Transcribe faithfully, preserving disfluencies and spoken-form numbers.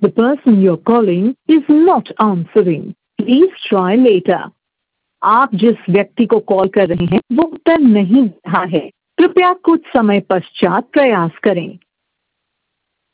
The person you're calling is not answering. Please try later. आप जिस व्यक्ति को कॉल कर रहे हैं वो उत्तर नहीं दे रहा है। कृपया कुछ समय पश्चात प्रयास करें।